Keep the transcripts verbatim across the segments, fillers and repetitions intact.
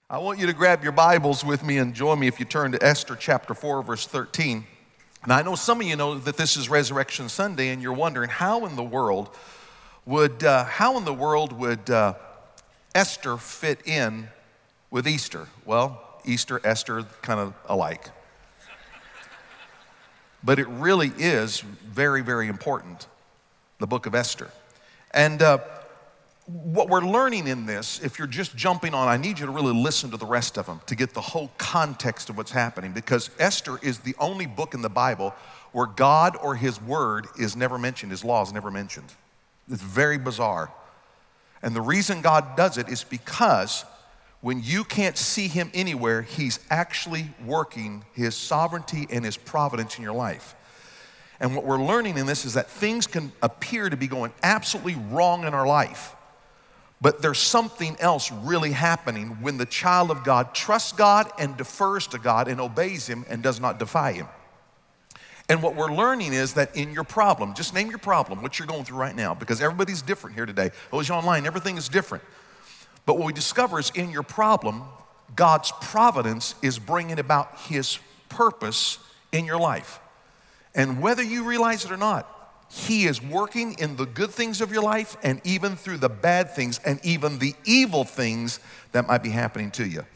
I want you to grab your Bibles with me and join me if you turn to Esther chapter four, verse thirteen. Now, I know some of you know that this is Resurrection Sunday, and you're wondering how in the world would uh, how in the world would uh, Esther fit in with Easter? Well, Easter, Esther, kind of alike. But it really is very, very important, the book of Esther. And uh, what we're learning in this, if you're just jumping on, I need you to really listen to the rest of them to get the whole context of what's happening, because Esther is the only book in the Bible where God or his word is never mentioned, his law is never mentioned. It's very bizarre. And the reason God does it is because when you can't see him anywhere, he's actually working his sovereignty and his providence in your life. And what we're learning in this is that things can appear to be going absolutely wrong in our life. But there's something else really happening when the child of God trusts God and defers to God and obeys him and does not defy him. And what we're learning is that in your problem, just name your problem, what you're going through right now, because everybody's different here today. Those online, everything is different. But what we discover is in your problem, God's providence is bringing about his purpose in your life. And whether you realize it or not, he is working in the good things of your life and even through the bad things and even the evil things that might be happening to you.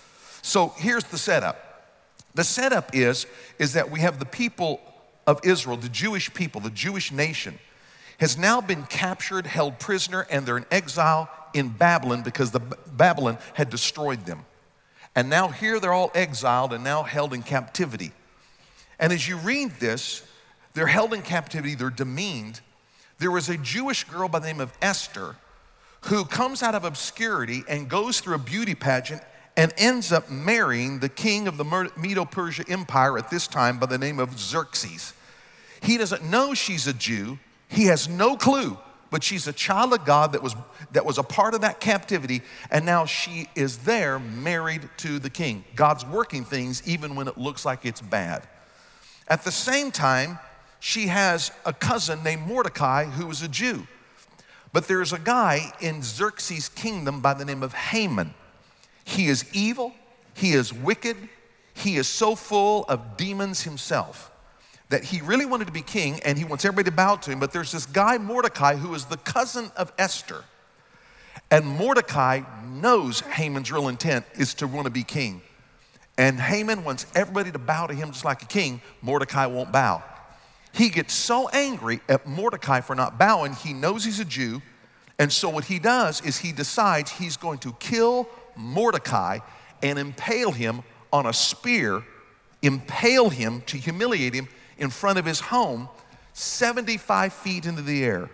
So here's the setup. The setup is, is that we have the people of Israel, the Jewish people, the Jewish nation, has now been captured, held prisoner, and they're in exile in Babylon because the Babylon had destroyed them. And now here they're all exiled and now held in captivity. And as you read this, they're held in captivity, they're demeaned. There was a Jewish girl by the name of Esther who comes out of obscurity and goes through a beauty pageant and ends up marrying the king of the Medo-Persia Empire at this time by the name of Xerxes. He doesn't know she's a Jew. He has no clue, but she's a child of God that was, that was a part of that captivity, and now she is there married to the king. God's working things even when it looks like it's bad. At the same time, she has a cousin named Mordecai who is a Jew. But there's a guy in Xerxes' kingdom by the name of Haman. He is evil, he is wicked, he is so full of demons himself that he really wanted to be king and he wants everybody to bow to him. But there's this guy Mordecai who is the cousin of Esther. And Mordecai knows Haman's real intent is to want to be king. And Haman wants everybody to bow to him just like a king. Mordecai won't bow. He gets so angry at Mordecai for not bowing, he knows he's a Jew, and so what he does is he decides he's going to kill Mordecai and impale him on a spear, impale him to humiliate him in front of his home, seventy-five feet into the air.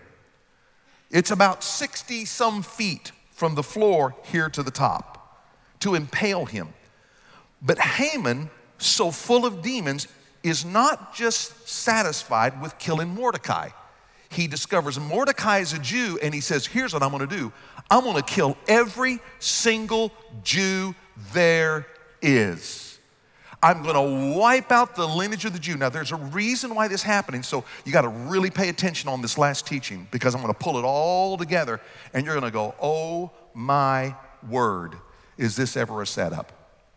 It's about sixty some feet from the floor here to the top to impale him. But Haman, so full of demons, is not just satisfied with killing Mordecai. He discovers Mordecai is a Jew and he says, here's what I'm gonna do. I'm gonna kill every single Jew there is. I'm gonna wipe out the lineage of the Jew. Now there's a reason why this is happening, so you gotta really pay attention on this last teaching because I'm gonna pull it all together and you're gonna go, oh my word, is this ever a setup?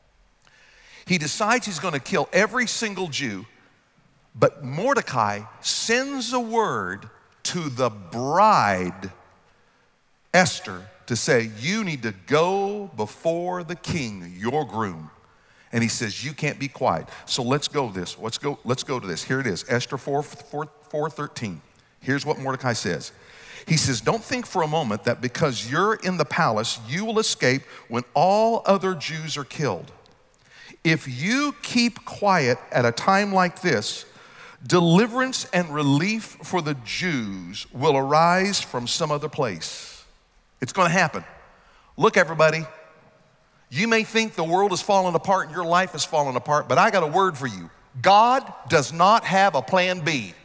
He decides he's going to kill every single Jew, but Mordecai sends a word to the bride, Esther, to say, you need to go before the king, your groom. And he says, you can't be quiet. So let's go this. Let's go, let's go to this. Here it is, Esther four thirteen. Here's what Mordecai says. He says, don't think for a moment that because you're in the palace, you will escape when all other Jews are killed. If you keep quiet at a time like this, deliverance and relief for the Jews will arise from some other place. It's going to happen. Look, everybody, you may think the world is falling apart and your life is falling apart, but I got a word for you. God does not have a plan B.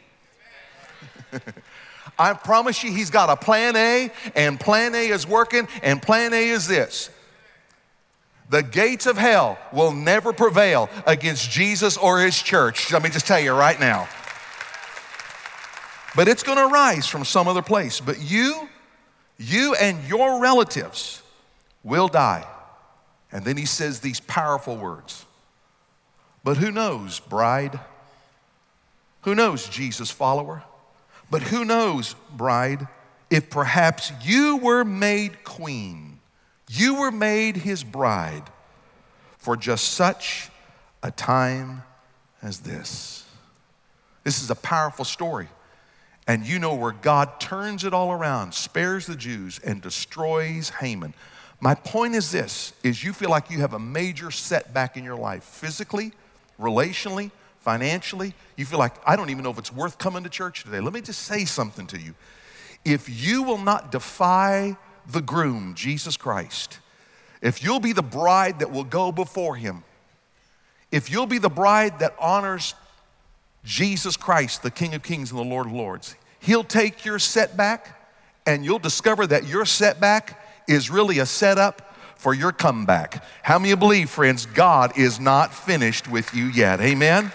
I promise you he's got a plan A, and plan A is working, and plan A is this. The gates of hell will never prevail against Jesus or his church. Let me just tell you right now. But it's going to rise from some other place. But you, you and your relatives will die. And then he says these powerful words. But who knows, bride? Who knows, Jesus follower? But who knows, bride, if perhaps you were made queen, you were made his bride for just such a time as this. This is a powerful story. And you know where God turns it all around, spares the Jews, and destroys Haman. My point is this, is you feel like you have a major setback in your life, physically, relationally, financially. You feel like, I don't even know if it's worth coming to church today. Let me just say something to you. If you will not defy the groom, Jesus Christ, if you'll be the bride that will go before him, if you'll be the bride that honors Jesus Christ, the King of Kings and the Lord of Lords, he'll take your setback and you'll discover that your setback is really a setup for your comeback. How many believe, friends, God is not finished with you yet? Amen?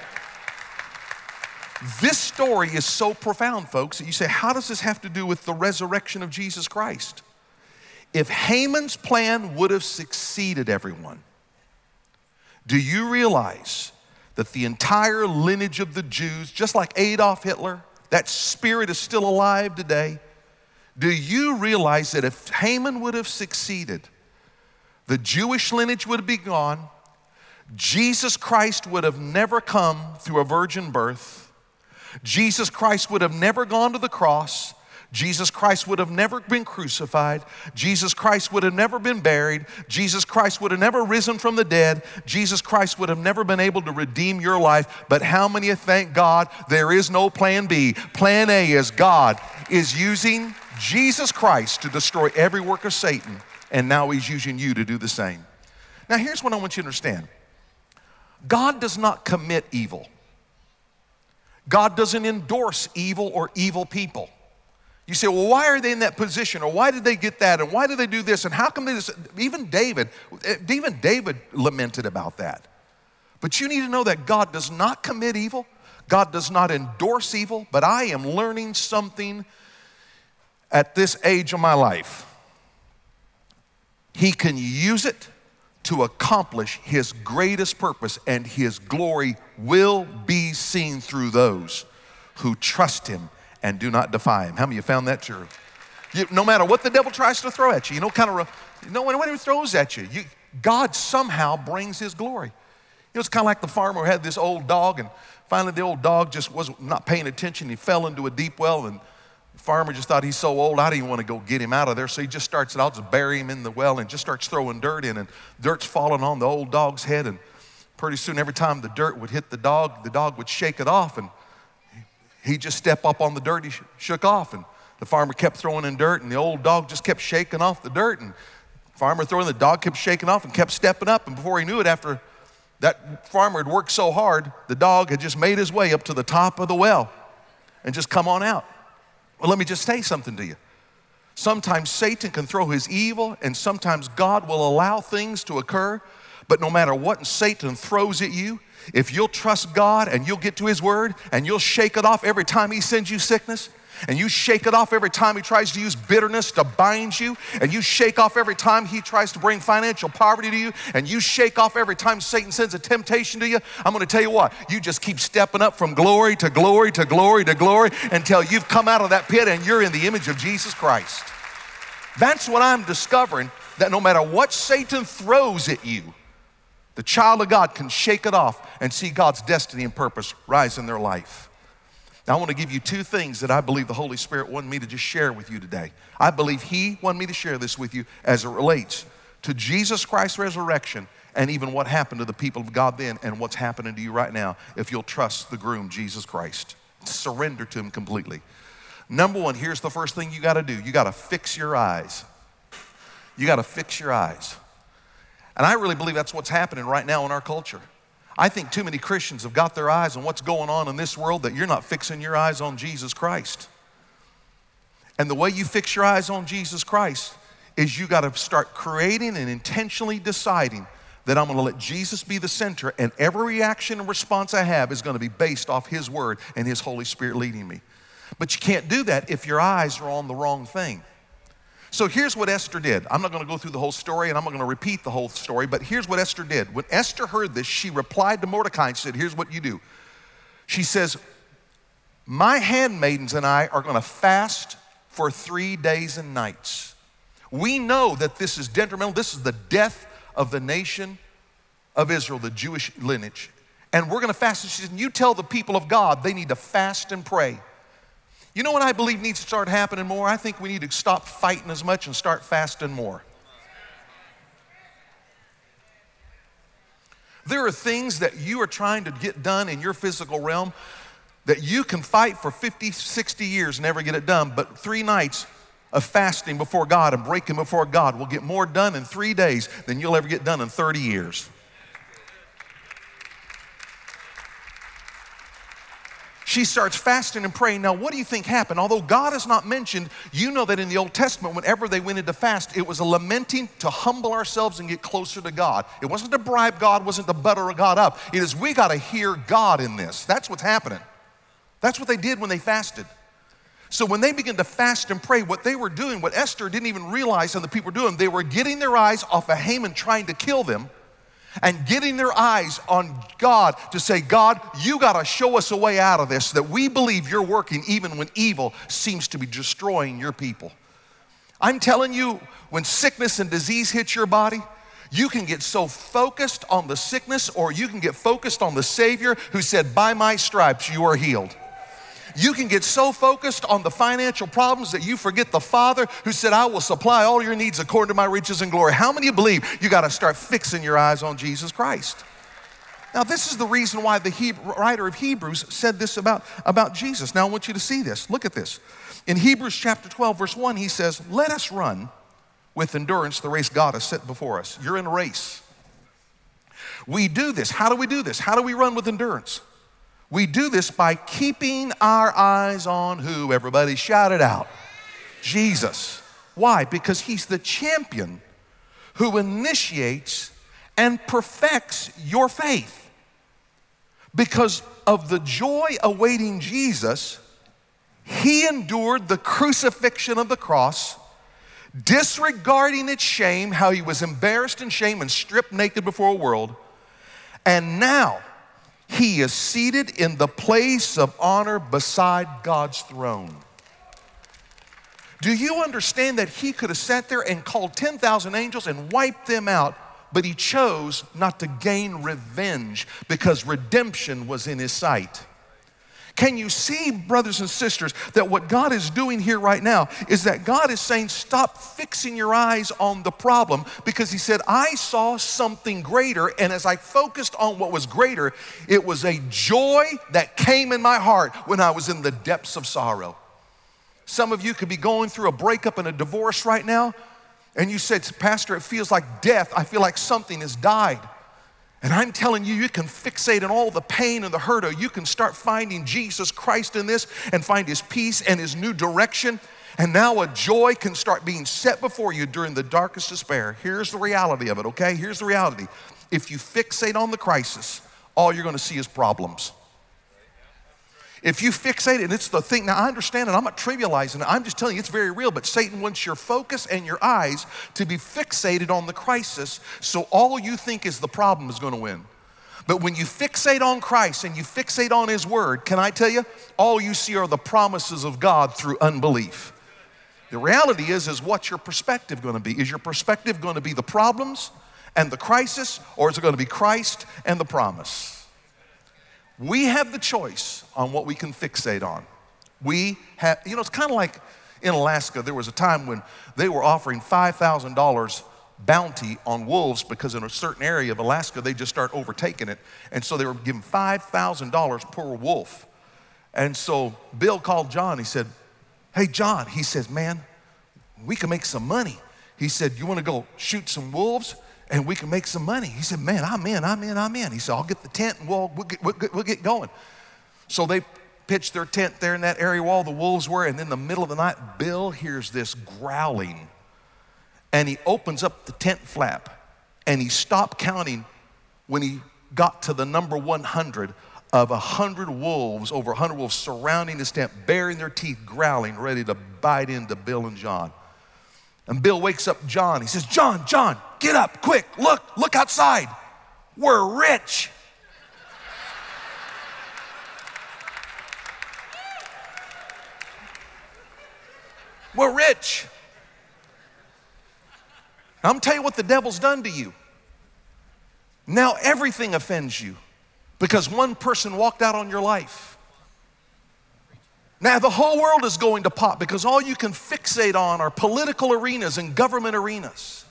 This story is so profound, folks, that you say, how does this have to do with the resurrection of Jesus Christ? If Haman's plan would have succeeded, everyone, do you realize that the entire lineage of the Jews, just like Adolf Hitler, that spirit is still alive today? Do you realize that if Haman would have succeeded, the Jewish lineage would be gone, Jesus Christ would have never come through a virgin birth, Jesus Christ would have never gone to the cross, Jesus Christ would have never been crucified, Jesus Christ would have never been buried, Jesus Christ would have never risen from the dead, Jesus Christ would have never been able to redeem your life. But how many thank God there is no plan B? Plan A is God is using Jesus Christ to destroy every work of Satan, and now he's using you to do the same. Now here's what I want you to understand. God does not commit evil. God doesn't endorse evil or evil people. You say, well, why are they in that position? Or why did they get that? And why did they do this? And how come they just, even David, even David lamented about that. But you need to know that God does not commit evil. God does not endorse evil. But I am learning something at this age of my life. He can use it to accomplish his greatest purpose, and his glory will be seen through those who trust him and do not defy him. How many of you found that true? You, no matter what the devil tries to throw at you, you know, kind of, you know, when he throws at you, you, God somehow brings his glory. You know, it's kind of like the farmer who had this old dog, and finally the old dog just was not paying attention. He fell into a deep well, and the farmer just thought, he's so old, I don't even want to go get him out of there. So he just starts, I'll just bury him in the well, and just starts throwing dirt in, and dirt's falling on the old dog's head. And pretty soon, every time the dirt would hit the dog, the dog would shake it off, and he'd just step up on the dirt he sh shook off. And the farmer kept throwing in dirt, and the old dog just kept shaking off the dirt. And the farmer throwing, the dog kept shaking off and kept stepping up. And before he knew it, after that farmer had worked so hard, the dog had just made his way up to the top of the well and just come on out. Well, let me just say something to you. Sometimes Satan can throw his evil, and sometimes God will allow things to occur. But no matter what Satan throws at you, if you'll trust God and you'll get to his word and you'll shake it off every time he sends you sickness, and you shake it off every time he tries to use bitterness to bind you, and you shake off every time he tries to bring financial poverty to you, and you shake off every time Satan sends a temptation to you, I'm going to tell you what, you just keep stepping up from glory to glory to glory to glory until you've come out of that pit and you're in the image of Jesus Christ. That's what I'm discovering, that no matter what Satan throws at you, the child of God can shake it off and see God's destiny and purpose rise in their life. Now, I want to give you two things that I believe the Holy Spirit wanted me to just share with you today. I believe he wanted me to share this with you as it relates to Jesus Christ's resurrection and even what happened to the people of God then and what's happening to you right now if you'll trust the groom, Jesus Christ. Surrender to him completely. Number one, here's the first thing you got to do. You got to fix your eyes. You got to fix your eyes. And I really believe that's what's happening right now in our culture. I think too many Christians have got their eyes on what's going on in this world that you're not fixing your eyes on Jesus Christ. And the way you fix your eyes on Jesus Christ is you got to start creating and intentionally deciding that I'm going to let Jesus be the center, and every reaction and response I have is going to be based off his word and his Holy Spirit leading me. But you can't do that if your eyes are on the wrong thing. So here's what Esther did. I'm not going to go through the whole story, and I'm not going to repeat the whole story, but here's what Esther did. When Esther heard this, she replied to Mordecai and said, here's what you do. She says, my handmaidens and I are going to fast for three days and nights. We know that this is detrimental. This is the death of the nation of Israel, the Jewish lineage. And we're going to fast. And she said, you tell the people of God they need to fast and pray. You know what I believe needs to start happening more? I think we need to stop fighting as much and start fasting more. There are things that you are trying to get done in your physical realm that you can fight for fifty, sixty years and never get it done, but three nights of fasting before God and breaking before God will get more done in three days than you'll ever get done in thirty years. She starts fasting and praying. Now, what do you think happened? Although God is not mentioned, you know that in the Old Testament, whenever they went into fast, it was a lamenting to humble ourselves and get closer to God. It wasn't to bribe God, it wasn't to butter God up. It is, we got to hear God in this. That's what's happening. That's what they did when they fasted. So when they began to fast and pray, what they were doing, what Esther didn't even realize and the people were doing, they were getting their eyes off of Haman trying to kill them, and getting their eyes on God to say, God, you got to show us a way out of this, that we believe you're working even when evil seems to be destroying your people. I'm telling you, when sickness and disease hits your body, you can get so focused on the sickness, or you can get focused on the Savior who said, by my stripes you are healed. You can get so focused on the financial problems that you forget the Father who said, I will supply all your needs according to my riches and glory. How many of you believe you got to start fixing your eyes on Jesus Christ? Now, this is the reason why the Hebrew, writer of Hebrews said this about, about Jesus. Now, I want you to see this. Look at this. In Hebrews chapter twelve, verse one, he says, let us run with endurance the race God has set before us. You're in a race. We do this. How do we do this? How do we run with endurance? We do this by keeping our eyes on who? Everybody shout it out. Jesus. Why? Because he's the champion who initiates and perfects your faith. Because of the joy awaiting Jesus, he endured the crucifixion of the cross, disregarding its shame, how he was embarrassed in shame and stripped naked before a world. And now, he is seated in the place of honor beside God's throne. Do you understand that he could have sat there and called ten thousand angels and wiped them out, but he chose not to gain revenge because redemption was in his sight? Can you see, brothers and sisters, that what God is doing here right now is that God is saying, stop fixing your eyes on the problem, because he said, I saw something greater, and as I focused on what was greater, it was a joy that came in my heart when I was in the depths of sorrow. Some of you could be going through a breakup and a divorce right now, and you said, Pastor, it feels like death. I feel like something has died. And I'm telling you, you can fixate on all the pain and the hurt, or you can start finding Jesus Christ in this and find his peace and his new direction. And now a joy can start being set before you during the darkest despair. Here's the reality of it, okay? Here's the reality. If you fixate on the crisis, all you're going to see is problems. If you fixate, and it's the thing, now I understand it, I'm not trivializing it, I'm just telling you it's very real, but Satan wants your focus and your eyes to be fixated on the crisis, so all you think is the problem is going to win. But when you fixate on Christ and you fixate on his word, can I tell you, all you see are the promises of God through unbelief. The reality is, is what's your perspective going to be? Is your perspective going to be the problems and the crisis, or is it going to be Christ and the promise? We have the choice on what we can fixate on. We have, you know, it's kind of like in Alaska, there was a time when they were offering five thousand dollars bounty on wolves because in a certain area of Alaska, they just start overtaking it. And so they were giving five thousand dollars per wolf. And so Bill called John, he said, hey, John, he says, man, we can make some money. He said, you want to go shoot some wolves? And we can make some money. He said, man, I'm in, I'm in, I'm in. He said, I'll get the tent and we'll, we'll, get, we'll, get, we'll get going. So they pitched their tent there in that area where all the wolves were, and in the middle of the night, Bill hears this growling. And he opens up the tent flap, and he stopped counting when he got to the number one hundred of one hundred wolves, over one hundred wolves surrounding his tent, baring their teeth, growling, ready to bite into Bill and John. And Bill wakes up John. He says, John, John, get up, quick, look, look outside. We're rich. We're rich. Now, I'm telling you what the devil's done to you. Now everything offends you because one person walked out on your life. Now the whole world is going to pot because all you can fixate on are political arenas and government arenas.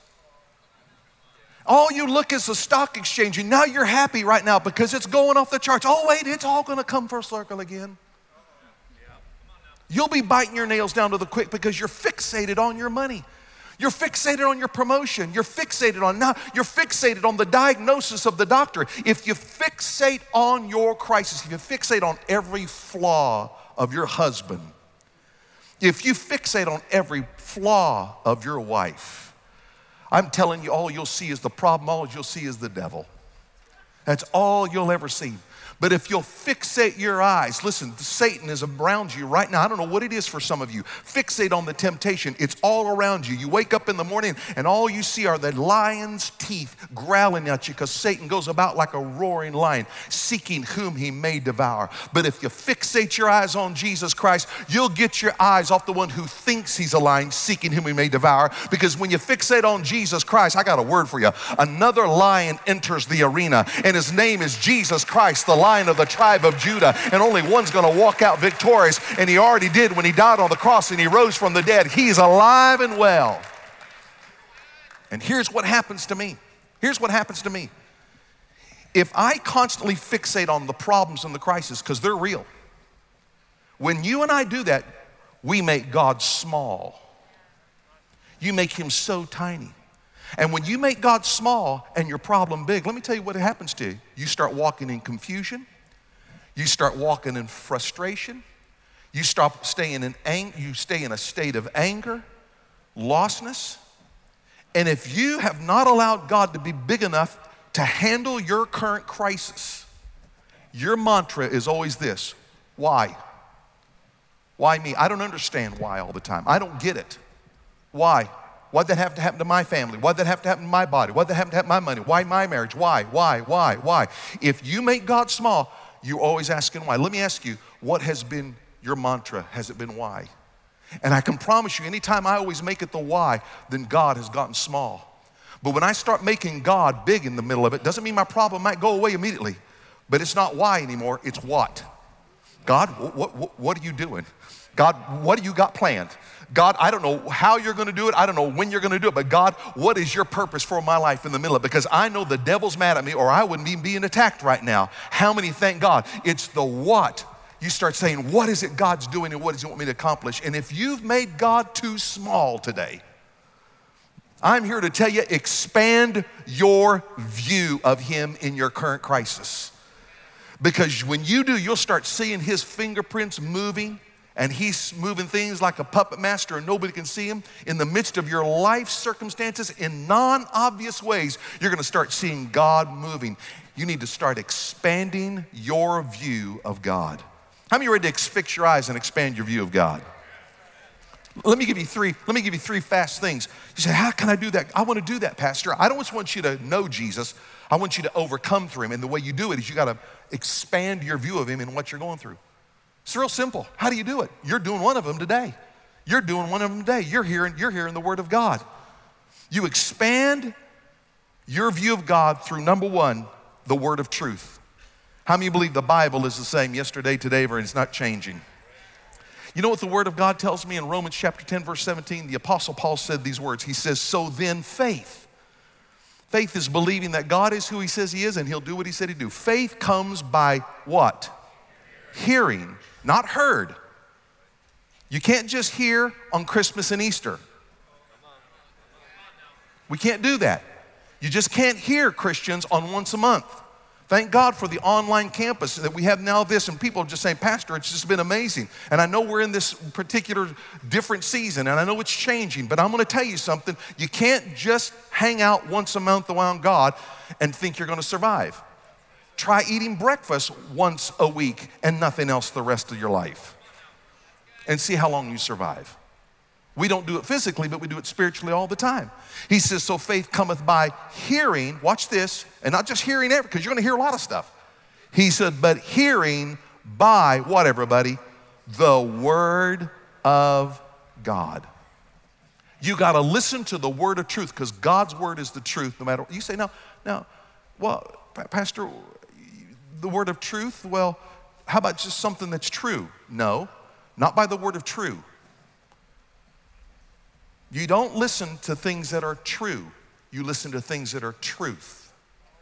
All you look is the stock exchange, and now you're happy right now because it's going off the charts. Oh wait, it's all going to come full circle again. You'll be biting your nails down to the quick because you're fixated on your money. You're fixated on your promotion. You're fixated on now. You're fixated on the diagnosis of the doctor. If you fixate on your crisis, if you fixate on every flaw of your husband, if you fixate on every flaw of your wife, I'm telling you, all you'll see is the problem. All you'll see is the devil. That's all you'll ever see. But if you'll fixate your eyes, listen, Satan is around you right now. I don't know what it is for some of you. Fixate on the temptation. It's all around you. You wake up in the morning and all you see are the lion's teeth growling at you because Satan goes about like a roaring lion, seeking whom he may devour. But if you fixate your eyes on Jesus Christ, you'll get your eyes off the one who thinks he's a lion, seeking whom he may devour. Because when you fixate on Jesus Christ, I got a word for you. Another lion enters the arena, and his name is Jesus Christ, the Lion of the tribe of Judah, and only one's going to walk out victorious, and he already did when he died on the cross and he rose from the dead. He's alive and well. And here's what happens to me. Here's what happens to me. If I constantly fixate on the problems and the crisis, because they're real, when you and I do that, we make God small. You make him so tiny. And when you make God small and your problem big, let me tell you what happens to you. You start walking in confusion. You start walking in frustration. You stop staying in ang- you stay in a state of anger, lostness. And if you have not allowed God to be big enough to handle your current crisis, your mantra is always this: why? Why me? I don't understand why all the time. I don't get it. Why? Why'd that have to happen to my family? Why'd that have to happen to my body? Why'd that happen to happen to my money? Why my marriage? Why, why, why, why? If you make God small, you're always asking why. Let me ask you, what has been your mantra? Has it been why? And I can promise you, anytime I always make it the why, then God has gotten small. But when I start making God big in the middle of it, doesn't mean my problem might go away immediately. But it's not why anymore, it's what. God, what, what, what are you doing? God, what do you got planned? God, I don't know how you're going to do it. I don't know when you're going to do it. But God, what is your purpose for my life in the middle of it? Because I know the devil's mad at me, or I wouldn't even be attacked right now. How many thank God? It's the what. You start saying, what is it God's doing and what does he want me to accomplish? And if you've made God too small today, I'm here to tell you, expand your view of him in your current crisis. Because when you do, you'll start seeing his fingerprints moving. And he's moving things like a puppet master and nobody can see him. In the midst of your life circumstances, in non-obvious ways, you're gonna start seeing God moving. You need to start expanding your view of God. How many are ready to fix your eyes and expand your view of God? Let me give you three, let me give you three fast things. You say, how can I do that? I wanna do that, Pastor. I don't just want you to know Jesus. I want you to overcome through him. And the way you do it is you gotta expand your view of him and what you're going through. It's real simple. How do you do it? You're doing one of them today. You're doing one of them today. You're hearing, you're hearing the word of God. You expand your view of God through, number one, the word of truth. How many believe the Bible is the same yesterday, today, and it's not changing? You know what the word of God tells me in Romans chapter ten, verse seventeen? The Apostle Paul said these words. He says, so then faith. Faith is believing that God is who he says he is and he'll do what he said he'd do. Faith comes by what? Hearing. Not heard. You can't just hear on Christmas and Easter. We can't do that. You just can't hear Christians on once a month. Thank God for the online campus that we have now this, and people are just saying, Pastor, it's just been amazing. And I know we're in this particular different season, and I know it's changing, but I'm gonna tell you something. You can't just hang out once a month around God and think you're gonna survive. Try eating breakfast once a week and nothing else the rest of your life. And see how long you survive. We don't do it physically, but we do it spiritually all the time. He says, so faith cometh by hearing, watch this, and not just hearing everything, because you're gonna hear a lot of stuff. He said, but hearing by, what everybody? The word of God. You gotta listen to the word of truth, because God's word is the truth no matter what. You say, no, no, well, Pastor, the word of truth, well, how about just something that's true? No, not by the word of true. You don't listen to things that are true. You listen to things that are truth.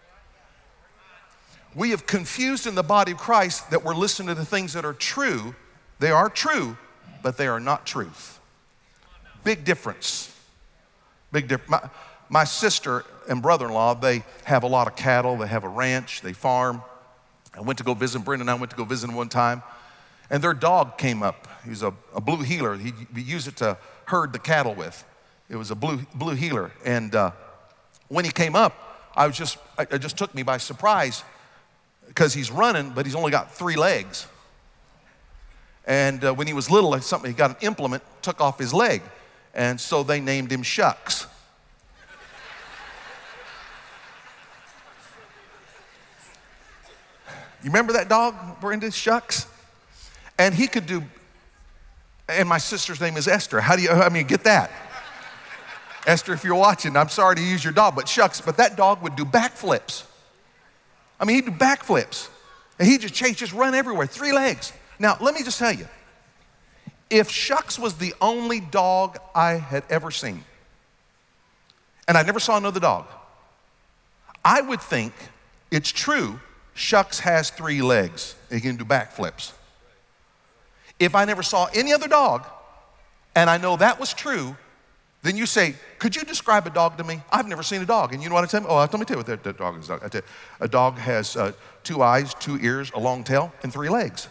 We have confused in the body of Christ that we're listening to things that are true. They are true, but they are not truth. Big difference. Big difference. My, my sister and brother-in-law, they have a lot of cattle. They have a ranch. They farm. I went to go visit Brenda and I went to go visit them one time. And their dog came up. He was a, a blue heeler. He, he used it to herd the cattle with. It was a blue, blue heeler. And uh, when he came up, I was just, it just took me by surprise because he's running, but he's only got three legs. And uh, when he was little, something, he got an implement, took off his leg. And so they named him Shucks. You remember that dog, Brenda, Shucks? And he could do, and my sister's name is Esther. How do you, I mean, get that? Esther, if you're watching, I'm sorry to use your dog, but Shucks, but that dog would do backflips. I mean, he'd do backflips. And he'd just change, just run everywhere, three legs. Now, let me just tell you, if Shucks was the only dog I had ever seen, and I never saw another dog, I would think it's true Shucks has three legs. He can do backflips. If I never saw any other dog, and I know that was true, then you say, could you describe a dog to me? I've never seen a dog. And you know what I tell me? Oh, let me tell you what that, that dog is. I tell you, a dog has uh, two eyes, two ears, a long tail, and three legs.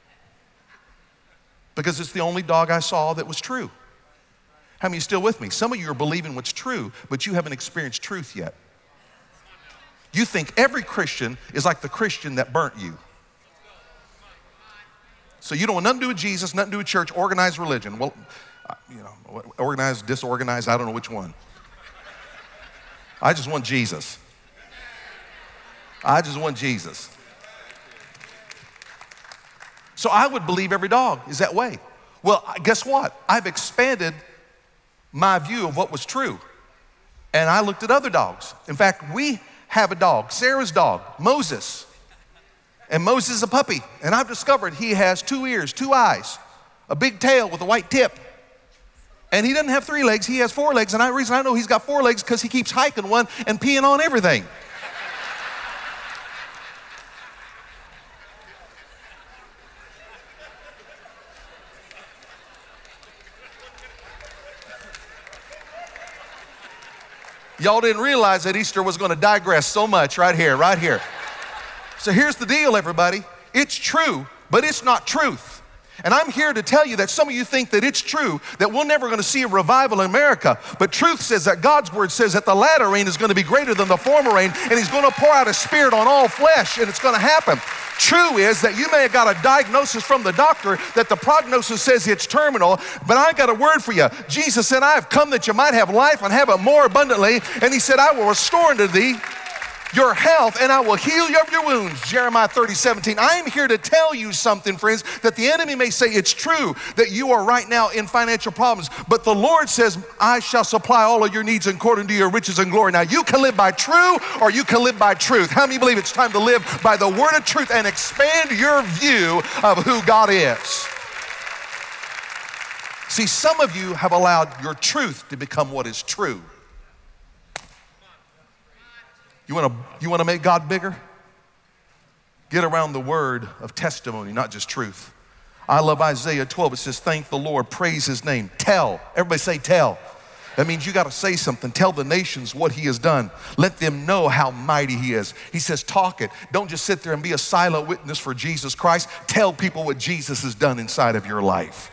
Because it's the only dog I saw that was true. How many are still with me? Some of you are believing what's true, but you haven't experienced truth yet. You think every Christian is like the Christian that burnt you. So you don't want nothing to do with Jesus, nothing to do with church, organized religion. Well, you know, organized, disorganized, I don't know which one. I just want Jesus. I just want Jesus. So I would believe every dog is that way. Well, guess what? I've expanded my view of what was true. And I looked at other dogs. In fact, we have a dog, Sarah's dog, Moses. And Moses is a puppy. And I've discovered he has two ears, two eyes, a big tail with a white tip. And he doesn't have three legs, he has four legs. And the reason I know he's got four legs because he keeps hiking one and peeing on everything. Y'all didn't realize that Easter was going to digress so much right here, right here. So here's the deal, everybody. It's true, but it's not truth. And I'm here to tell you that some of you think that it's true, that we're never going to see a revival in America. But truth says that God's word says that the latter rain is going to be greater than the former rain, and he's going to pour out his spirit on all flesh, and it's going to happen. True is that you may have got a diagnosis from the doctor that the prognosis says it's terminal, but I got a word for you. Jesus said, I have come that you might have life and have it more abundantly. And he said, I will restore unto thee your health, and I will heal you of your wounds. Jeremiah thirty, seventeen. I am here to tell you something, friends, that the enemy may say it's true that you are right now in financial problems, but the Lord says, I shall supply all of your needs according to your riches and glory. Now, you can live by true or you can live by truth. How many believe it's time to live by the word of truth and expand your view of who God is? See, some of you have allowed your truth to become what is true. You want to you want to make God bigger? Get around the word of testimony, not just truth. I love Isaiah twelve. It says, thank the Lord, praise his name. Tell. Everybody say tell. That means you got to say something. Tell the nations what he has done. Let them know how mighty he is. He says, talk it. Don't just sit there and be a silent witness for Jesus Christ. Tell people what Jesus has done inside of your life.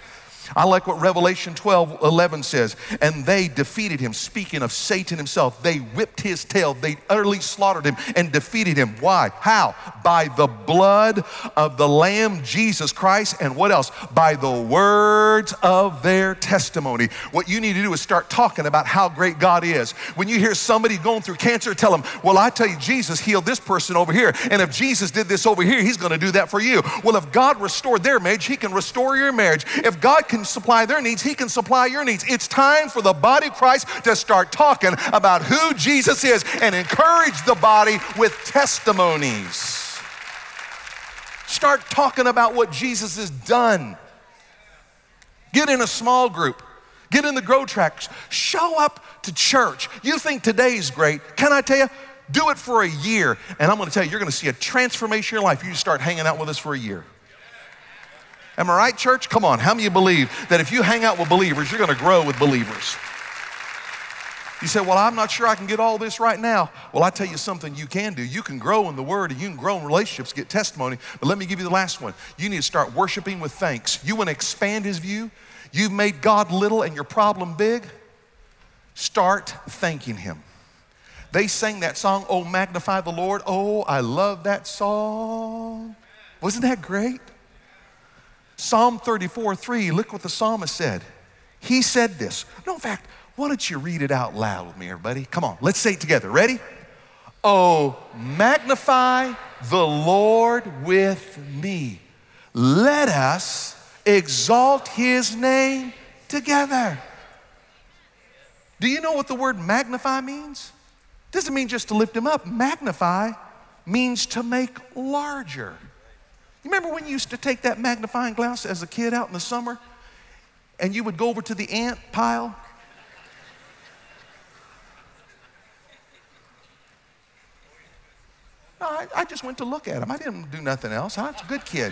I like what Revelation twelve eleven says. And they defeated him. Speaking of Satan himself, they whipped his tail. They utterly slaughtered him and defeated him. Why? How? By the blood of the Lamb, Jesus Christ. And what else? By the words of their testimony. What you need to do is start talking about how great God is. When you hear somebody going through cancer, tell them, well, I tell you, Jesus healed this person over here. And if Jesus did this over here, he's going to do that for you. Well, if God restored their marriage, he can restore your marriage. If God can supply their needs, he can supply your needs. It's time for the body of Christ to start talking about who Jesus is and encourage the body with testimonies. Start talking about what Jesus has done. Get in a small group. Get in the Grow Track. Show up to church. You think today's great. Can I tell you? Do it for a year. And I'm going to tell you, you're going to see a transformation in your life. You just start hanging out with us for a year. Am I right, church? Come on. How many of you believe that if you hang out with believers, you're going to grow with believers? You say, well, I'm not sure I can get all this right now. Well, I tell you something you can do. You can grow in the Word and you can grow in relationships, get testimony. But let me give you the last one. You need to start worshiping with thanks. You want to expand His view? You've made God little and your problem big? Start thanking Him. They sang that song, Oh, Magnify the Lord. Oh, I love that song. Wasn't that great? Psalm thirty-four three, look what the psalmist said. He said this. No, in fact, why don't you read it out loud with me, everybody? Come on, let's say it together. Ready? Oh, magnify the Lord with me. Let us exalt His name together. Do you know what the word magnify means? Doesn't mean just to lift Him up. Magnify means to make larger. You remember when you used to take that magnifying glass as a kid out in the summer and you would go over to the ant pile? No, I, I just went to look at him. I didn't do nothing else. I was a good kid.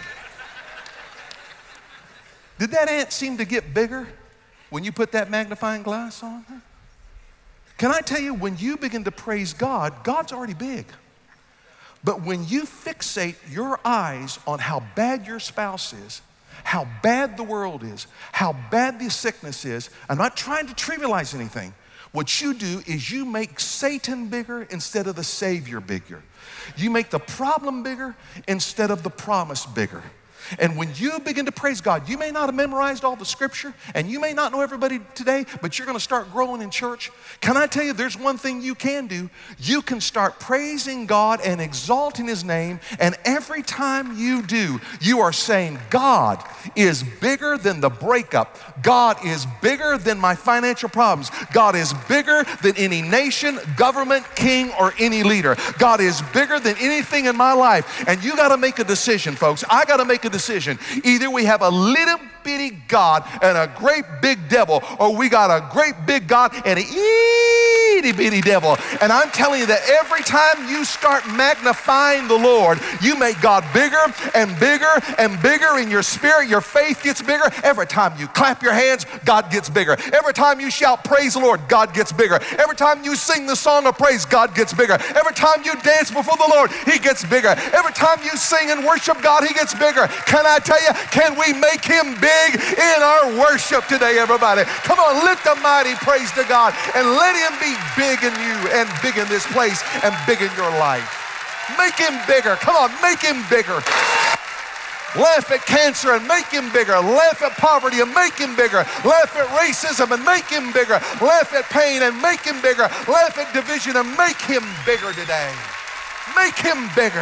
Did that ant seem to get bigger when you put that magnifying glass on? Can I tell you, when you begin to praise God, God's already big. But when you fixate your eyes on how bad your spouse is, how bad the world is, how bad the sickness is, I'm not trying to trivialize anything. What you do is you make Satan bigger instead of the Savior bigger. You make the problem bigger instead of the promise bigger. And when you begin to praise God, you may not have memorized all the scripture and you may not know everybody today, but you're going to start growing in church. Can I tell you, there's one thing you can do. You can start praising God and exalting His name, and every time you do, you are saying, God is bigger than the breakup. God is bigger than my financial problems. God is bigger than any nation, government, king, or any leader. God is bigger than anything in my life. And you got to make a decision, folks. I got to make a decision. Decision. Either we have a little bitty God and a great big devil, or we got a great big God and an itty bitty devil. And I'm telling you that every time you start magnifying the Lord, you make God bigger and bigger and bigger in your spirit. Your faith gets bigger. Every time you clap your hands, God gets bigger. Every time you shout praise the Lord, God gets bigger. Every time you sing the song of praise, God gets bigger. Every time you dance before the Lord, He gets bigger. Every time you sing and worship God, He gets bigger. Can I tell you, can we make Him big in our worship today, everybody? Come on, lift a mighty praise to God and let Him be big in you and big in this place and big in your life. Make Him bigger. Come on, make Him bigger. Laugh at cancer and make Him bigger. Laugh at poverty and make Him bigger. Laugh at racism and make Him bigger. Laugh at pain and make Him bigger. Laugh at division and make Him bigger today. Make Him bigger.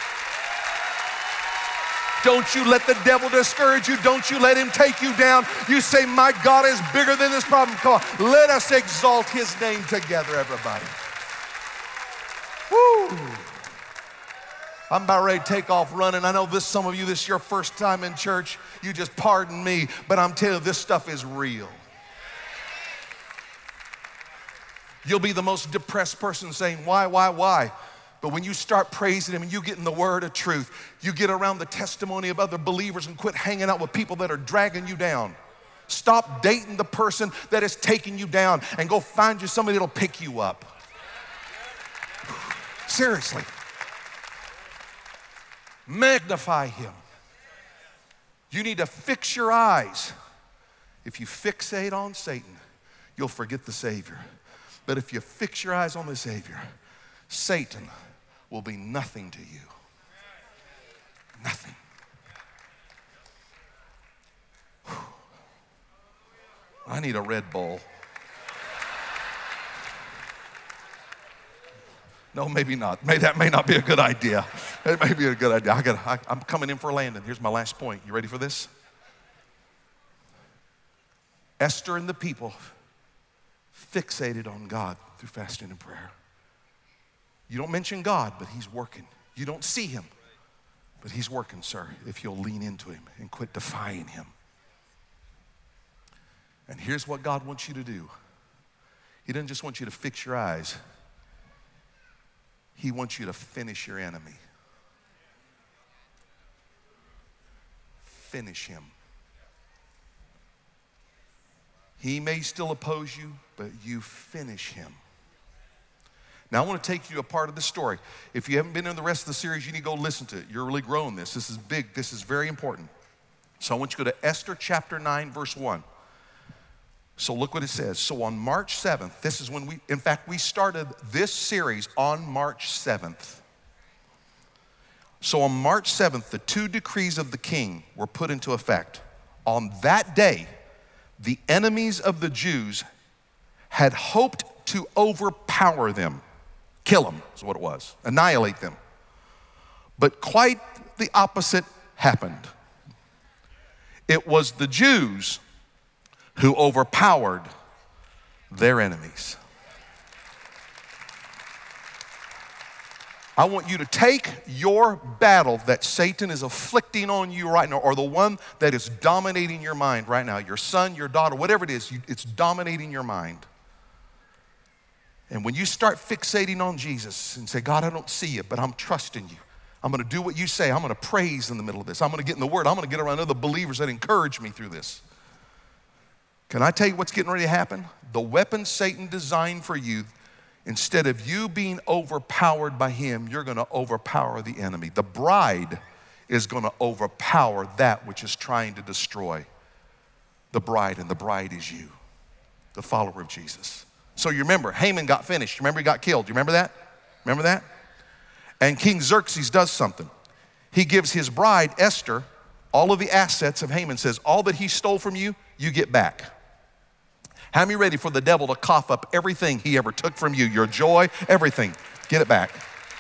Don't you let the devil discourage you. Don't you let him take you down. You say, my God is bigger than this problem. Come on, let us exalt His name together, everybody. Woo! I'm about ready to take off running. I know this, some of you, this is your first time in church. You just pardon me, but I'm telling you, this stuff is real. You'll be the most depressed person saying, why, why, why? But when you start praising Him and you get in the word of truth, you get around the testimony of other believers and quit hanging out with people that are dragging you down. Stop dating the person that is taking you down and go find you somebody that'll pick you up. Seriously. Magnify Him. You need to fix your eyes If you fixate on Satan, you'll forget the Savior. But if you fix your eyes on the Savior, Satan will be nothing to you. Nothing. Whew. I need a Red Bull. No, maybe not. Maybe that may not be a good idea. It may be a good idea. I got. I, I'm coming in for a landing. Here's my last point. You ready for this? Esther and the people fixated on God through fasting and prayer. You don't mention God, but he's working. You don't see him, but he's working, sir, if you'll lean into him and quit defying him. And here's what God wants you to do. He doesn't just want you to fix your eyes. He wants you to finish your enemy. Finish him. He may still oppose you, but you finish him. Now I want to take you to a part of the story. If you haven't been in the rest of the series, you need to go listen to it. You're really growing this. This is big. This is very important. So I want you to go to Esther chapter nine, verse one. So look what it says. So on March seventh, this is when we, in fact, we started this series on March seventh. So on March seventh, the two decrees of the king were put into effect. On that day, the enemies of the Jews had hoped to overpower them. Kill them is what it was. Annihilate them. But quite the opposite happened. It was the Jews who overpowered their enemies. I want you to take your battle that Satan is afflicting on you right now, or the one that is dominating your mind right now, your son, your daughter, whatever it is, you, it's dominating your mind. And when you start fixating on Jesus and say, God, I don't see you, but I'm trusting you. I'm gonna do what you say. I'm gonna praise in the middle of this. I'm gonna get in the Word. I'm gonna get around other believers that encourage me through this. Can I tell you what's getting ready to happen? The weapon Satan designed for you, instead of you being overpowered by him, you're gonna overpower the enemy. The bride is gonna overpower that which is trying to destroy the bride, and the bride is you, the follower of Jesus. So you remember, Haman got finished. You remember he got killed. You remember that? Remember that? And King Xerxes does something. He gives his bride, Esther, all of the assets of Haman, says, all that he stole from you, you get back. How many ready for the devil to cough up everything he ever took from you, your joy, everything? Get it back.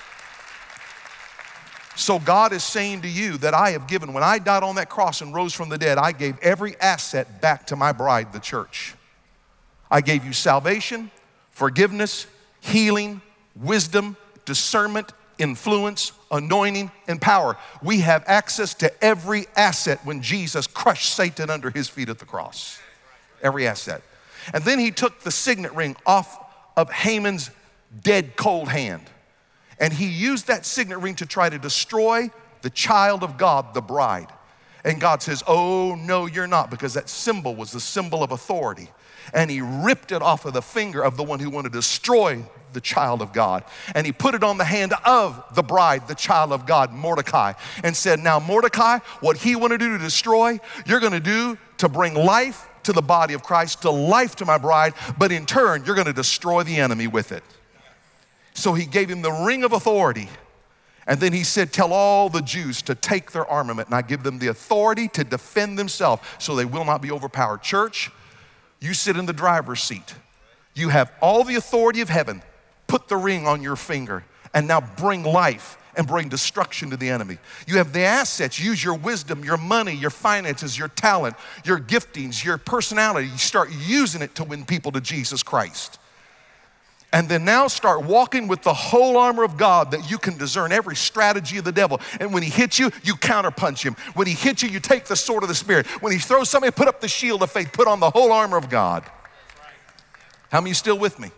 So God is saying to you that I have given, when I died on that cross and rose from the dead, I gave every asset back to my bride, the church. I gave you salvation, forgiveness, healing, wisdom, discernment, influence, anointing, and power. We have access to every asset when Jesus crushed Satan under his feet at the cross. Every asset. And then he took the signet ring off of Haman's dead cold hand. And he used that signet ring to try to destroy the child of God, the bride. And God says, oh, no, you're not, because that symbol was the symbol of authority. And he ripped it off of the finger of the one who wanted to destroy the child of God. And he put it on the hand of the bride, the child of God, Mordecai, and said, now Mordecai, what he wanted to do to destroy, you're gonna do to bring life to the body of Christ, to life to my bride, but in turn, you're gonna destroy the enemy with it. So he gave him the ring of authority. And then he said, tell all the Jews to take their armament, and I give them the authority to defend themselves so they will not be overpowered. Church, you sit in the driver's seat. You have all the authority of heaven. Put the ring on your finger and now bring life and bring destruction to the enemy. You have the assets. Use your wisdom, your money, your finances, your talent, your giftings, your personality. You start using it to win people to Jesus Christ. And then now start walking with the whole armor of God, that you can discern every strategy of the devil. And when he hits you, you counterpunch him. When he hits you, you take the sword of the Spirit. When he throws somebody, put up the shield of faith. Put on the whole armor of God. How many are still with me?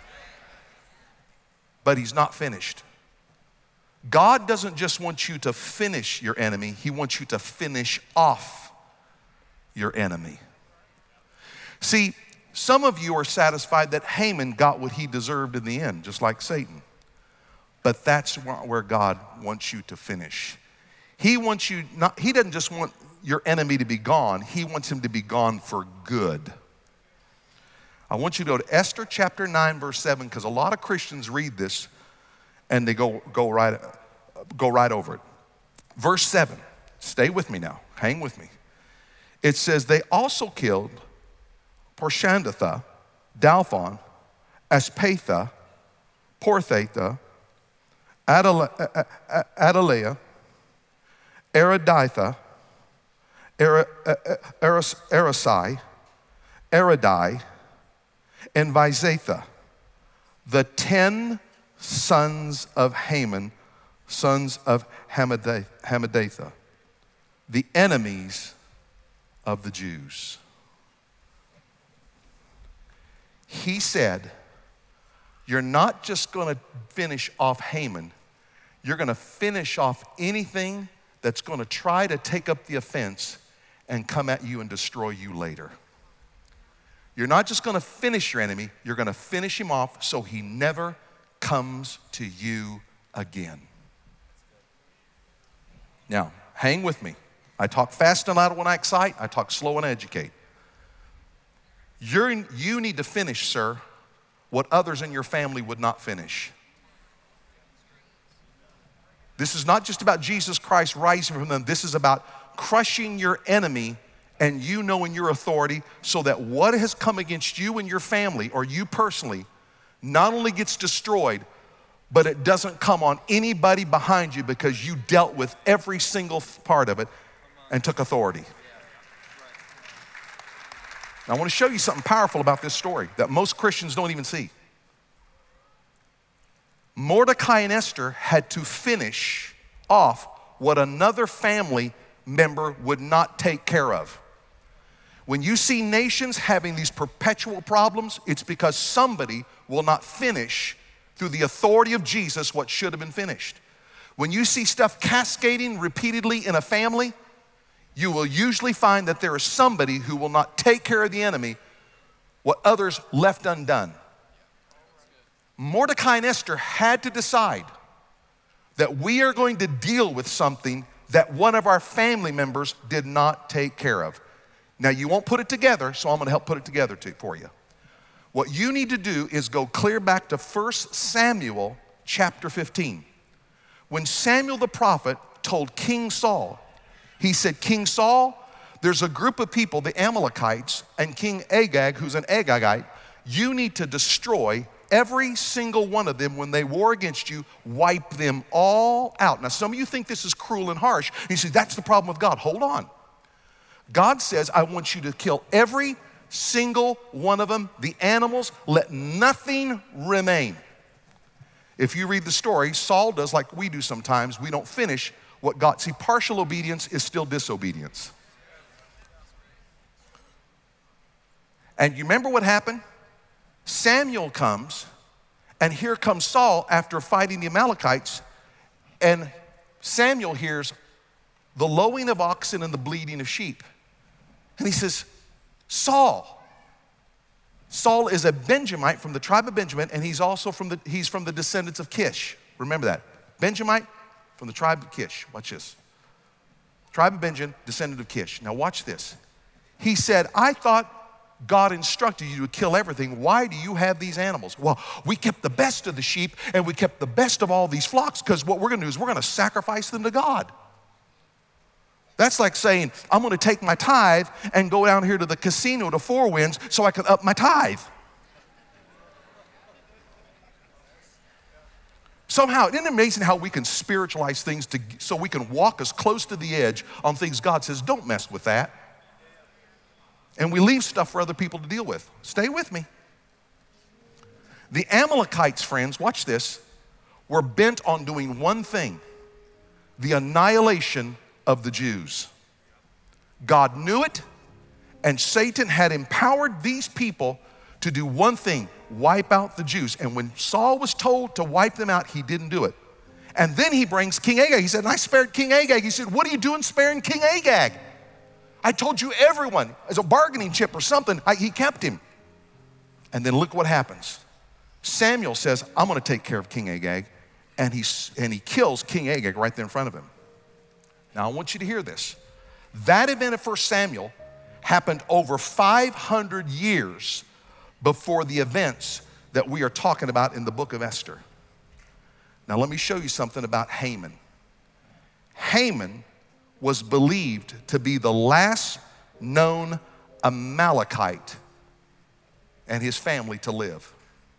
But he's not finished. God doesn't just want you to finish your enemy. He wants you to finish off your enemy. See, some of you are satisfied that Haman got what he deserved in the end, just like Satan. But that's where God wants you to finish. He wants you not, he doesn't just want your enemy to be gone. He wants him to be gone for good. I want you to go to Esther chapter nine, verse seven, because a lot of Christians read this and they go, go, right, go right over it. Verse seven, stay with me now, hang with me. It says, they also killed Parshandatha, Dalphon, Aspatha, Porthatha, Adaliah, Eriditha, Erasai, Eridai, and Vizatha, the ten sons of Haman, sons of Hammedatha, the enemies of the Jews. He said, you're not just going to finish off Haman, you're going to finish off anything that's going to try to take up the offense and come at you and destroy you later. You're not just going to finish your enemy, you're going to finish him off so he never comes to you again. Now, hang with me. I talk fast and loud when I excite. I talk slow and I educate. You're, you need to finish, sir, what others in your family would not finish. This is not just about Jesus Christ rising from them. This is about crushing your enemy and you knowing your authority so that what has come against you and your family or you personally not only gets destroyed, but it doesn't come on anybody behind you because you dealt with every single part of it and took authority. Now, I want to show you something powerful about this story that most Christians don't even see. Mordecai and Esther had to finish off what another family member would not take care of. When you see nations having these perpetual problems, it's because somebody will not finish through the authority of Jesus what should have been finished. When you see stuff cascading repeatedly in a family, you will usually find that there is somebody who will not take care of the enemy what others left undone. Mordecai and Esther had to decide that we are going to deal with something that one of our family members did not take care of. Now, you won't put it together, so I'm going to help put it together to, for you. What you need to do is go clear back to First Samuel chapter fifteen. When Samuel the prophet told King Saul, he said, King Saul, there's a group of people, the Amalekites, and King Agag, who's an Agagite, you need to destroy every single one of them. When they war against you, wipe them all out. Now, some of you think this is cruel and harsh. You say, that's the problem with God. Hold on. God says, I want you to kill every single one of them, the animals, let nothing remain. If you read the story, Saul does like we do sometimes. We don't finish what God, see, partial obedience is still disobedience. And you remember what happened? Samuel comes, and here comes Saul after fighting the Amalekites, and Samuel hears the lowing of oxen and the bleating of sheep. And he says, Saul. Saul is a Benjamite from the tribe of Benjamin, and he's also from the, he's from the descendants of Kish. Remember that. Benjamite from the tribe of Kish. Watch this. Tribe of Benjamin, descendant of Kish. Now watch this. He said, I thought God instructed you to kill everything. Why do you have these animals? Well, we kept the best of the sheep and we kept the best of all these flocks because what we're going to do is we're going to sacrifice them to God. That's like saying, I'm going to take my tithe and go down here to the casino to Four Winds so I can up my tithe. Somehow, isn't it amazing how we can spiritualize things to, so we can walk us close to the edge on things God says, don't mess with that. And we leave stuff for other people to deal with. Stay with me. The Amalekites, friends, watch this, were bent on doing one thing, the annihilation of the Jews. God knew it, and Satan had empowered these people to do one thing, wipe out the Jews. And when Saul was told to wipe them out, he didn't do it. And then he brings King Agag. He said, and I spared King Agag. He said, what are you doing sparing King Agag? I told you everyone, as a bargaining chip or something, I, he kept him. And then look what happens. Samuel says, I'm going to take care of King Agag. And he, and he kills King Agag right there in front of him. Now, I want you to hear this. That event of First Samuel happened over five hundred years before the events that we are talking about in the book of Esther. Now let me show you something about Haman. Haman was believed to be the last known Amalekite and his family to live.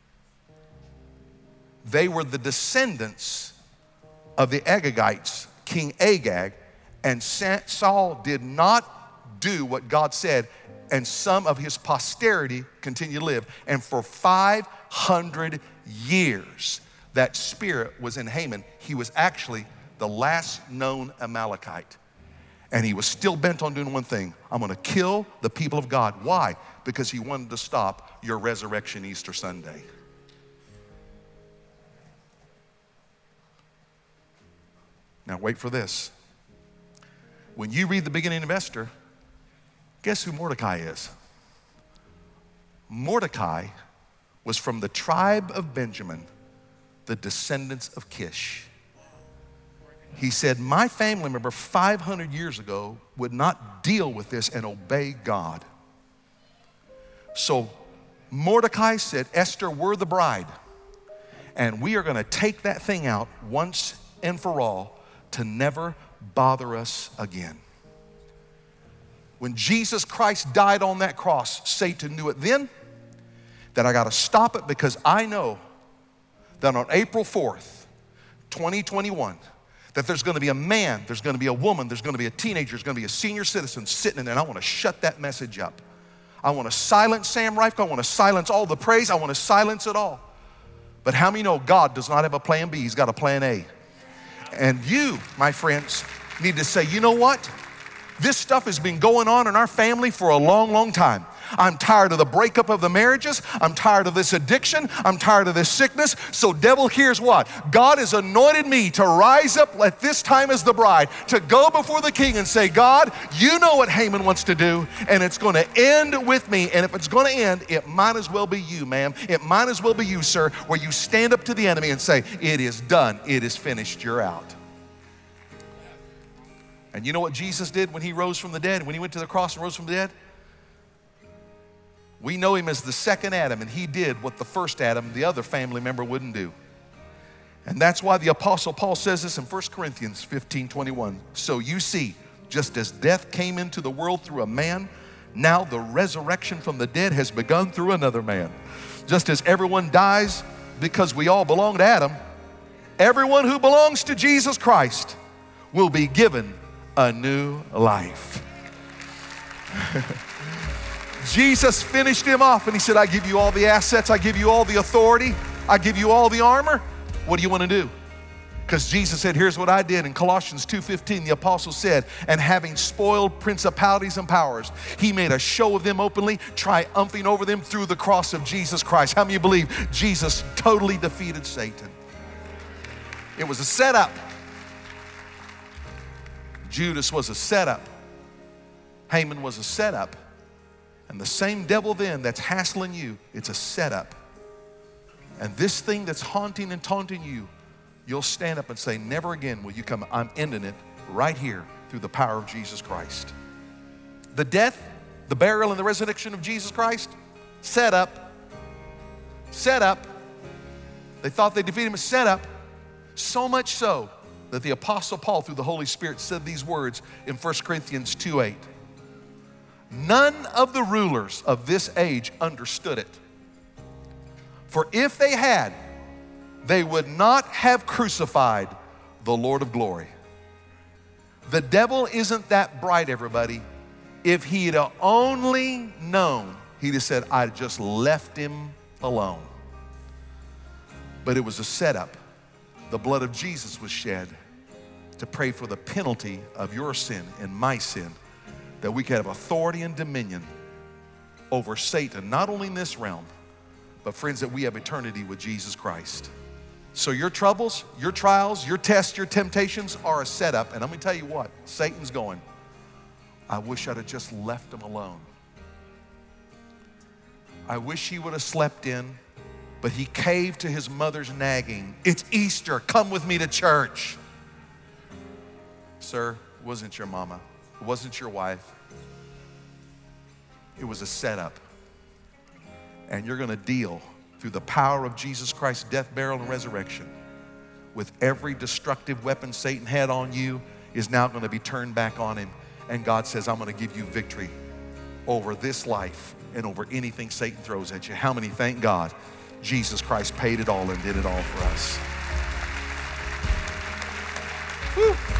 They were the descendants of the Agagites, King Agag, and Saul did not do what God said, and some of his posterity continue to live. And for five hundred years, that spirit was in Haman. He was actually the last known Amalekite. And he was still bent on doing one thing. I'm gonna kill the people of God. Why? Because he wanted to stop your resurrection Easter Sunday. Now wait for this. When you read the beginning of Esther, guess who Mordecai is? Mordecai was from the tribe of Benjamin, the descendants of Kish. He said, my family member five hundred years ago would not deal with this and obey God. So Mordecai said, Esther, we're the bride, and we are gonna take that thing out once and for all to never bother us again. When Jesus Christ died on that cross, Satan knew it then, that I gotta stop it, because I know that on April fourth, twenty twenty-one, that there's gonna be a man, there's gonna be a woman, there's gonna be a teenager, there's gonna be a senior citizen sitting in there, and I wanna shut that message up. I wanna silence Sam Reifka, I wanna silence all the praise, I wanna silence it all. But how many know God does not have a plan B, he's got a plan A. And you, my friends, need to say, you know what? This stuff has been going on in our family for a long, long time. I'm tired of the breakup of the marriages. I'm tired of this addiction. I'm tired of this sickness. So devil, here's what. God has anointed me to rise up at this time as the bride, to go before the king and say, God, you know what Haman wants to do, and it's going to end with me. And if it's going to end, it might as well be you, ma'am. It might as well be you, sir, where you stand up to the enemy and say, it is done. It is finished. You're out. And you know what Jesus did when he rose from the dead, when he went to the cross and rose from the dead? We know him as the second Adam, and he did what the first Adam, the other family member, wouldn't do. And that's why the Apostle Paul says this in First Corinthians fifteen twenty-one. So you see, just as death came into the world through a man, now the resurrection from the dead has begun through another man. Just as everyone dies because we all belong to Adam, everyone who belongs to Jesus Christ will be given a new life. Jesus finished him off, and he said, I give you all the assets, I give you all the authority, I give you all the armor. What do you want to do? Because Jesus said, here's what I did. In Colossians two fifteen, the apostle said, and having spoiled principalities and powers, he made a show of them openly, triumphing over them through the cross of Jesus Christ. How many of you believe Jesus totally defeated Satan? It was a setup. Judas was a setup. Haman was a setup. And the same devil then that's hassling you, it's a setup. And this thing that's haunting and taunting you, you'll stand up and say, never again will you come. I'm ending it right here through the power of Jesus Christ. The death, the burial, and the resurrection of Jesus Christ, set up. Set up. They thought they defeated him, set up. So much so that the Apostle Paul, through the Holy Spirit, said these words in First Corinthians two eight. None of the rulers of this age understood it. For if they had, they would not have crucified the Lord of glory. The devil isn't that bright, everybody. If he had only known, he'd have said, I just left him alone. But it was a setup. The blood of Jesus was shed to pay for the penalty of your sin and my sin, that we could have authority and dominion over Satan, not only in this realm, but friends, that we have eternity with Jesus Christ. So your troubles, your trials, your tests, your temptations are a setup. And let me tell you what, Satan's going, I wish I'd have just left him alone. I wish he would have slept in, but he caved to his mother's nagging. It's Easter, come with me to church. Sir, it wasn't your mama. It wasn't your wife. It was a setup. And you're going to deal through the power of Jesus Christ's death, burial, and resurrection with every destructive weapon Satan had on you is now going to be turned back on him. And God says, I'm going to give you victory over this life and over anything Satan throws at you. How many thank God Jesus Christ paid it all and did it all for us? Woo.